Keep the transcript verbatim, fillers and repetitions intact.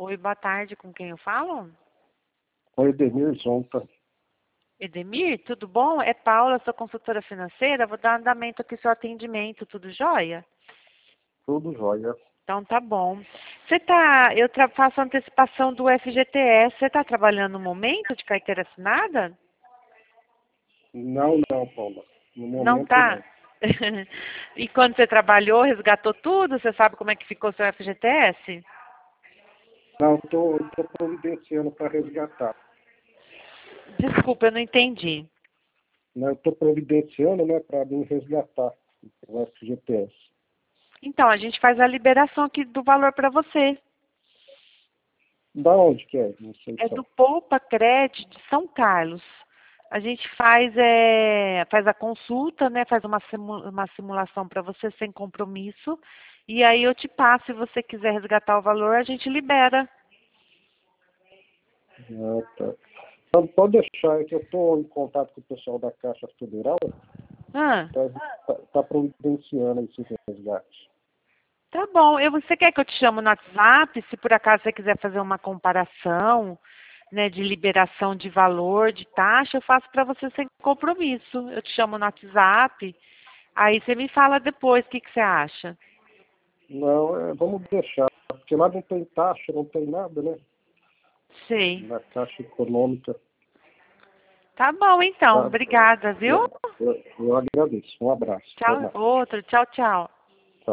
Oi, boa tarde. Com quem eu falo? Oi, Edemir Zonta. Edemir, tudo bom? É Paula, sou consultora financeira. Vou dar andamento aqui ao seu atendimento. Tudo jóia? Tudo jóia. Então tá bom. Você tá, eu tra- faço antecipação do F G T S. Você está trabalhando no momento de carteira assinada? Não, não, Paula. No Não momento, tá? não. E quando você trabalhou, resgatou tudo? Você sabe como é que ficou seu F G T S? Não, estou providenciando para resgatar. Desculpa, eu não entendi. Né? Eu estou providenciando, né, para vir resgatar o F G T S. Então, a gente faz a liberação aqui do valor para você. Da onde que é? Não sei É só. do Poupa Cred de São Carlos. A gente faz, é, faz a consulta, né? Faz uma, simu- uma simulação para você sem compromisso. E aí eu te passo, se você quiser resgatar o valor, a gente libera. Ah, tá. Então, pode deixar, é que eu estou em contato com o pessoal da Caixa Federal Ah, para estar providenciando esse resgate. tá bom. Eu, você quer que eu te chame no WhatsApp? Se por acaso você quiser fazer uma comparação, né, de liberação de valor, de taxa, eu faço para você sem compromisso. Eu te chamo no WhatsApp. Aí você me fala depois o que, que você acha. Não, é, vamos deixar, porque lá não tem taxa, não tem nada, né? Sei. Na Caixa Econômica. Tá bom, então. Tá? Obrigada, viu? Eu, eu, eu agradeço. Um abraço. Até Tchau. mais. Outro. Tchau, tchau.